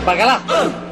Bacalá.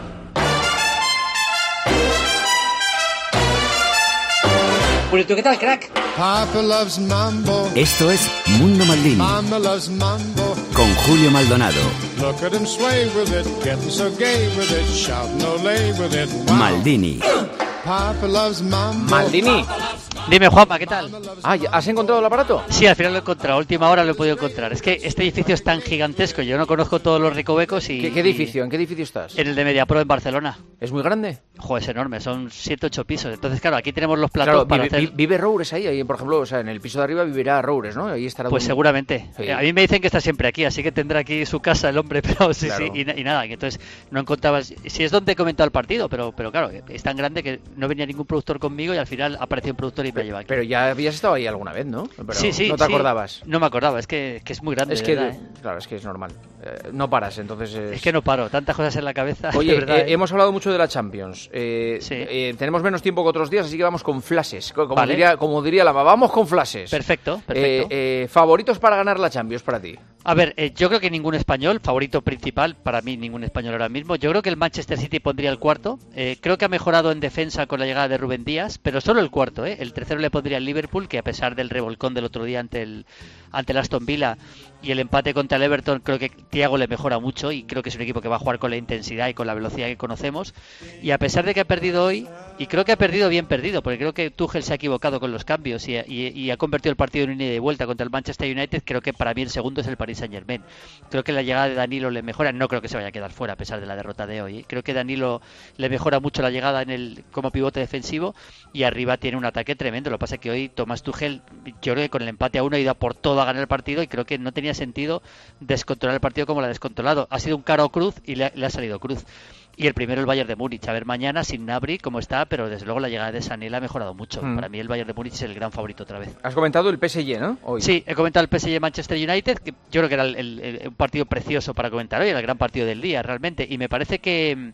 Purito, ¿qué tal, crack? Papa loves mambo. Esto es Mundo Maldini. Mama loves mambo. Con Julio Maldonado. Look at him sway with it, getting so gay with it, shouting olé with it. Wow. Maldini. Papa loves mambo. Maldini. Dime, Juanma, ¿qué tal? Ah, ¿has encontrado el aparato? Sí, al final lo he encontrado. A última hora lo he podido encontrar. Es que este edificio es tan gigantesco. Yo no conozco todos los recovecos y... ¿Qué edificio? ¿En qué edificio estás? En el de MediaPro en Barcelona. ¿Es muy grande? Joder, es enorme. Son 7-8 pisos. Entonces, claro, aquí tenemos los platos para hacer... ¿Vive Roures ahí? Por ejemplo, o sea, en el piso de arriba vivirá Roures, ¿no? Ahí estará. Pues seguramente. Sí. A mí me dicen que está siempre aquí, así que tendrá aquí su casa el hombre, pero sí, Claro. sí. Y nada, que entonces no encontraba... Si es donde he comentado el partido, pero claro, es tan grande que no venía ningún productor conmigo y al final apareció un productor y me lleva aquí. Pero ya habías estado ahí alguna vez, ¿no? Pero sí. ¿no te acordabas? No me acordaba, es que es muy grande. Es que, ¿verdad, claro, es que es normal. No paras, entonces... Es que no paro, tantas cosas en la cabeza. Oye, de verdad, hemos hablado mucho de la Champions. Sí. Tenemos menos tiempo que otros días, así que vamos con flashes. Como Vale. diría Lama, vamos con flashes. Perfecto. ¿Favoritos para ganar la Champions para ti? A ver, yo creo que ningún español, favorito principal, para mí ningún español ahora mismo. Yo creo que el Manchester City pondría el cuarto. Creo que ha mejorado en defensa con la llegada de Rubén Díaz, pero solo el cuarto. El tercero le pondría el Liverpool, que a pesar del revolcón del otro día ante el Aston Villa y el empate contra el Everton, creo que Thiago le mejora mucho y creo que es un equipo que va a jugar con la intensidad y con la velocidad que conocemos. Y a pesar de que ha perdido hoy, y creo que ha perdido bien perdido, porque creo que Tuchel se ha equivocado con los cambios y ha convertido el partido en un ida y vuelta contra el Manchester United, creo que para mí el segundo es el Paris Saint-Germain. Creo que la llegada de Danilo le mejora, no creo que se vaya a quedar fuera a pesar de la derrota de hoy. Creo que Danilo le mejora mucho la llegada como pivote defensivo y arriba tiene un ataque tremendo. Lo que pasa es que hoy Thomas Tuchel, yo creo que con el empate a uno ha ido a por todo a ganar el partido y creo que no tenía sentido descontrolar el partido como lo ha descontrolado. Ha sido un caro cruz y le ha salido cruz. Y el primero el Bayern de Múnich. A ver mañana sin Gnabry cómo está, pero desde luego la llegada de Sané ha mejorado mucho. Para mí el Bayern de Múnich es el gran favorito otra vez. Has comentado el PSG, ¿no? Hoy. Sí, he comentado el PSG Manchester United, que yo creo que era un partido precioso para comentar hoy, era el gran partido del día realmente. Y me parece que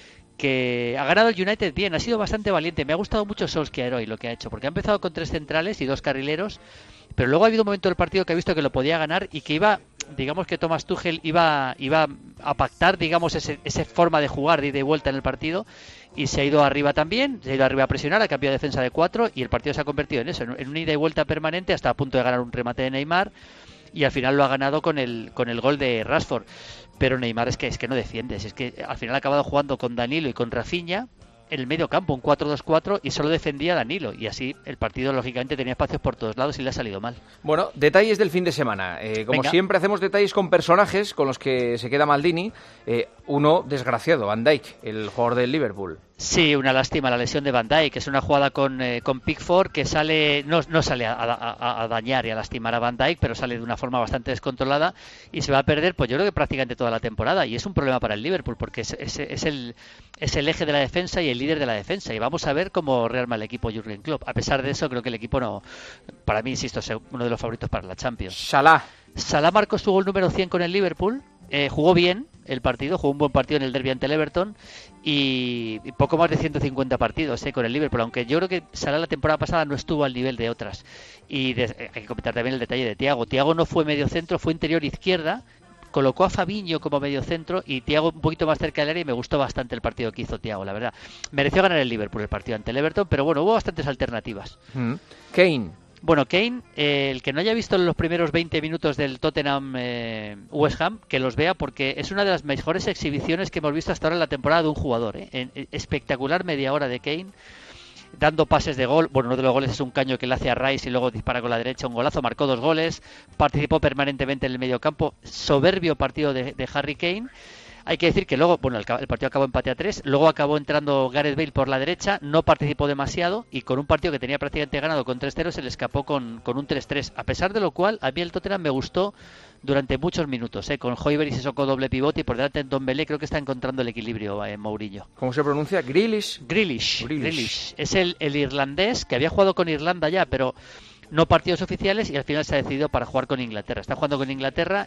ha ganado el United bien, ha sido bastante valiente. Me ha gustado mucho Solskjaer hoy lo que ha hecho, porque ha empezado con 3 centrales y 2 carrileros, pero luego ha habido un momento del partido que ha visto que lo podía ganar y que digamos que Thomas Tuchel iba a pactar, digamos, esa forma de jugar de ida y vuelta en el partido, y se ha ido arriba también, se ha ido arriba a presionar, ha cambiado de defensa de 4 y el partido se ha convertido en eso, en una ida y vuelta permanente hasta a punto de ganar un remate de Neymar y al final lo ha ganado con el gol de Rashford. Pero Neymar es que no defiendes, es que al final ha acabado jugando con Danilo y con Rafinha en el medio campo, un 4-2-4, y solo defendía a Danilo, y así el partido lógicamente tenía espacios por todos lados y le ha salido mal. Bueno, detalles del fin de semana. Como Venga. siempre hacemos detalles con personajes con los que se queda Maldini. Uno desgraciado, Van Dijk, el jugador del Liverpool. Sí, una lástima la lesión de Van Dijk, que es una jugada con Pickford que no sale a dañar y a lastimar a Van Dijk, pero sale de una forma bastante descontrolada y se va a perder, pues yo creo que prácticamente toda la temporada, y es un problema para el Liverpool porque es el eje de la defensa y el líder de la defensa, y vamos a ver cómo rearma el equipo Jürgen Klopp. A pesar de eso, creo que el equipo no, para mí, insisto, es uno de los favoritos para la Champions. Salah marcó su gol número 100 con el Liverpool, jugó bien el partido, jugó un buen partido en el derbi ante el Everton y poco más de 150 partidos con el Liverpool, aunque yo creo que Salah la temporada pasada no estuvo al nivel de otras. Y hay que comentar también el detalle de Thiago. Thiago no fue medio centro, fue interior izquierda, colocó a Fabinho como medio centro y Thiago un poquito más cerca del área, y me gustó bastante el partido que hizo Thiago, la verdad. Mereció ganar el Liverpool el partido ante el Everton, pero bueno, hubo bastantes alternativas. Kane. Bueno, Kane, el que no haya visto los primeros 20 minutos del Tottenham West Ham, que los vea, porque es una de las mejores exhibiciones que hemos visto hasta ahora en la temporada de un jugador. Espectacular media hora de Kane, dando pases de gol. Bueno, uno de los goles es un caño que le hace a Rice y luego dispara con la derecha un golazo, marcó 2 goles, participó permanentemente en el mediocampo, soberbio partido de Harry Kane. Hay que decir que luego, bueno, el partido acabó empate a 3, luego acabó entrando Gareth Bale por la derecha, no participó demasiado y con un partido que tenía prácticamente ganado con 3-0 se le escapó con un 3-3, a pesar de lo cual a mí el Tottenham me gustó durante muchos minutos, con Højbjerg y Sissoko doble pivote y por delante en Ndombele. Creo que está encontrando el equilibrio en Mourinho. ¿Cómo se pronuncia? ¿Grealish? Grealish. Es el irlandés que había jugado con Irlanda ya, pero no partidos oficiales, y al final se ha decidido para jugar con Inglaterra. Está jugando con Inglaterra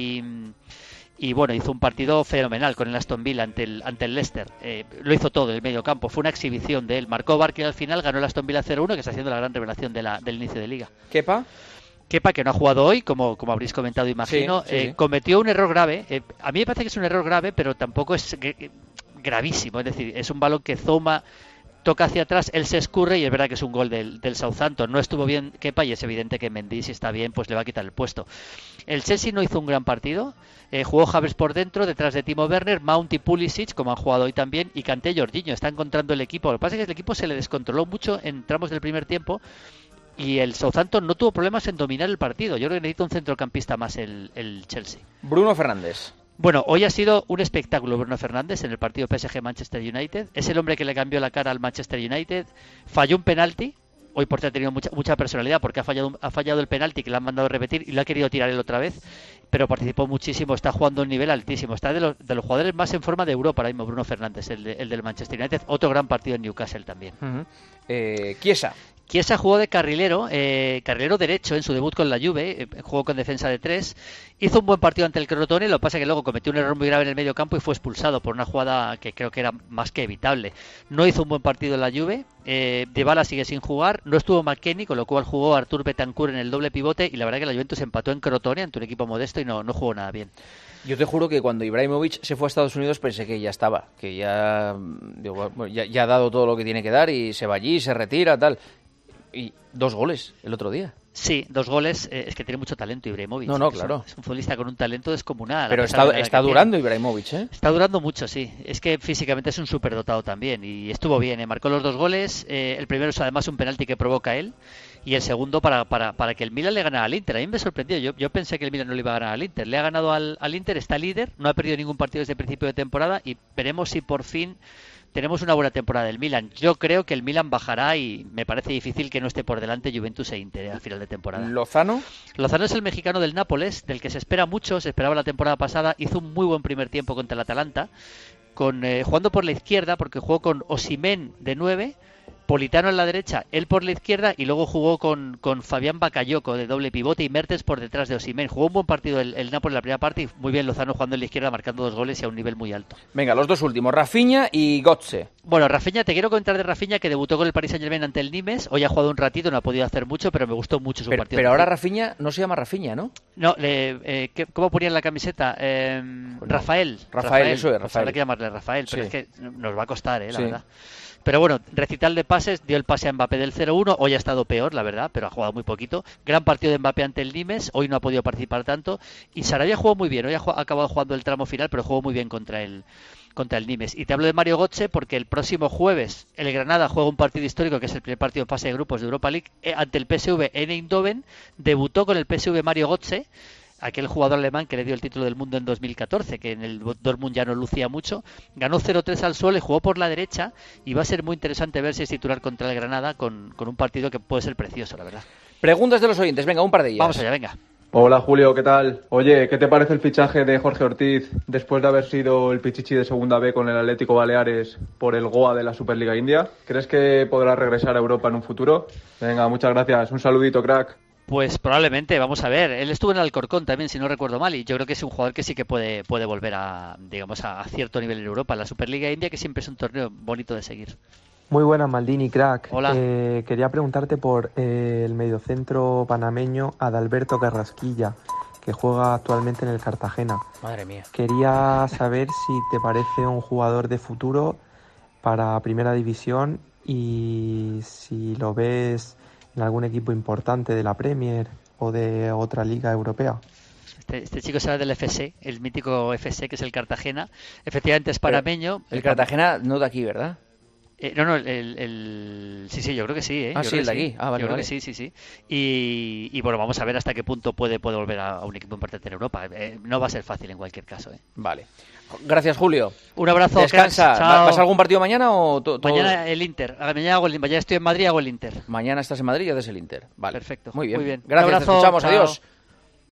y bueno, hizo un partido fenomenal con el Aston Villa ante el Leicester. Lo hizo todo en el medio campo, fue una exhibición de él. Marcó Barkley al final, ganó el Aston Villa 0-1, que está haciendo la gran revelación del inicio de liga. ¿Kepa? Kepa, que no ha jugado hoy, como habréis comentado, imagino, sí. cometió un error grave. A mí me parece que es un error grave, pero tampoco es gravísimo. Es decir, es un balón que Zouma toca hacia atrás, él se escurre y es verdad que es un gol del Southampton. No estuvo bien Kepa y es evidente que Mendy, si está bien, pues le va a quitar el puesto. El Chelsea no hizo un gran partido. Jugó Havertz por dentro, detrás de Timo Werner, Mount y Pulisic, como han jugado hoy también, y Kanté y Jorginho. Está encontrando el equipo. Lo que pasa es que el equipo se le descontroló mucho en tramos del primer tiempo y el Southampton no tuvo problemas en dominar el partido. Yo creo que necesita un centrocampista más el Chelsea. Bruno Fernández. Bueno, hoy ha sido un espectáculo Bruno Fernández en el partido PSG-Manchester United. Es el hombre que le cambió la cara al Manchester United. Falló un penalti. Hoy por cierto ha tenido mucha personalidad porque ha fallado el penalti que le han mandado a repetir y lo ha querido tirar él otra vez. Pero participó muchísimo, está jugando a un nivel altísimo. Está de los jugadores más en forma de Europa ahora mismo, Bruno Fernández, el del Manchester United. Otro gran partido en Newcastle también. Chiesa jugó de carrilero derecho en su debut con la Juve, jugó con defensa de 3, hizo un buen partido ante el Crotone, lo que pasa es que luego cometió un error muy grave en el medio campo y fue expulsado por una jugada que creo que era más que evitable. No hizo un buen partido en la Juve, Dybala sigue sin jugar, no estuvo McKennie, con lo cual jugó Artur Betancourt en el doble pivote y la verdad que la Juventus empató en Crotone ante un equipo modesto y no jugó nada bien. Yo te juro que cuando Ibrahimovic se fue a Estados Unidos pensé que ya estaba, que ya ha dado todo lo que tiene que dar y se va allí, se retira, tal. Y 2 goles el otro día. Sí, 2 goles. Es que tiene mucho talento Ibrahimovic. No, claro. Es un futbolista con un talento descomunal. Pero está durando Ibrahimovic, ¿eh? Está durando mucho, sí. Es que físicamente es un superdotado también. Y estuvo bien, marcó los 2 goles. El primero es además un penalti que provoca él. Y el segundo para que el Milan le ganara al Inter. A mí me sorprendió. Yo pensé que el Milan no le iba a ganar al Inter. Le ha ganado al Inter, está líder. No ha perdido ningún partido desde el principio de temporada. Y veremos si por fin tenemos una buena temporada del Milan. Yo creo que el Milan bajará y me parece difícil que no esté por delante Juventus e Inter al final de temporada. ¿Lozano? Lozano es el mexicano del Nápoles, del que se espera mucho, se esperaba la temporada pasada, hizo un muy buen primer tiempo contra el Atalanta, jugando por la izquierda, porque jugó con Osimhen de 9, Politano en la derecha, él por la izquierda y luego jugó con Fabián Bakayoko de doble pivote y Mertens por detrás de Osimhen. Jugó un buen partido el Napoli en la primera parte y muy bien Lozano jugando en la izquierda, marcando 2 goles y a un nivel muy alto. Venga, los 2 últimos, Rafinha y Götze. Bueno, Rafinha, te quiero comentar de Rafinha que debutó con el Paris Saint-Germain ante el Nimes. Hoy ha jugado un ratito, no ha podido hacer mucho, pero me gustó mucho su partido. Pero ahora Rafinha no se llama Rafinha, ¿no? No, ¿cómo ponía en la camiseta? Rafael, eso es, Rafael. Pues habrá que llamarle Rafael, pero sí. Es que nos va a costar, la sí. verdad. Pero bueno, recital de pases, dio el pase a Mbappé del 0-1, hoy ha estado peor, la verdad, pero ha jugado muy poquito. Gran partido de Mbappé ante el Nimes, hoy no ha podido participar tanto. Y Sarabia jugó muy bien, hoy ha acabado jugando el tramo final, pero jugó muy bien contra el Nimes. Y te hablo de Mario Götze porque el próximo jueves el Granada juega un partido histórico, que es el primer partido en fase de grupos de Europa League, ante el PSV en Eindhoven. Debutó con el PSV Mario Götze, aquel jugador alemán que le dio el título del mundo en 2014, que en el Dortmund ya no lucía mucho. Ganó 0-3 al suelo y jugó por la derecha y va a ser muy interesante ver si es titular contra el Granada con un partido que puede ser precioso, la verdad. Preguntas de los oyentes, venga, un par de ellas. Vamos allá, venga. Hola Julio, ¿qué tal? Oye, ¿qué te parece el fichaje de Jorge Ortiz después de haber sido el pichichi de segunda B con el Atlético Baleares por el Goa de la Superliga India? ¿Crees que podrá regresar a Europa en un futuro? Venga, muchas gracias. Un saludito, crack. Pues probablemente, vamos a ver. Él estuvo en el Alcorcón también, si no recuerdo mal, y yo creo que es un jugador que sí que puede volver a cierto nivel en Europa. La Superliga India, que siempre es un torneo bonito de seguir. Muy buena, Maldini, crack. Hola. Quería preguntarte por el mediocentro panameño Adalberto Carrasquilla, que juega actualmente en el Cartagena. Madre mía. Quería saber si te parece un jugador de futuro para Primera División y si lo ves en algún equipo importante de la Premier o de otra liga europea. Este chico será del FC, el mítico FC, que es el Cartagena. Efectivamente es panameño. El Cartagena no de aquí, ¿verdad? No, sí, yo creo que sí. Sí, el de aquí. Vale, yo creo que sí. Y bueno, vamos a ver hasta qué punto puede volver a un equipo importante en Europa. No va a ser fácil en cualquier caso. Vale. Gracias, Julio. Un abrazo. Descansa. ¿Vas a algún partido mañana o todo? Mañana el Inter. Mañana estoy en Madrid, hago el Inter. Mañana estás en Madrid y haces el Inter. Vale. Perfecto. Muy bien. Muy bien. Gracias, te escuchamos. Chao. Adiós.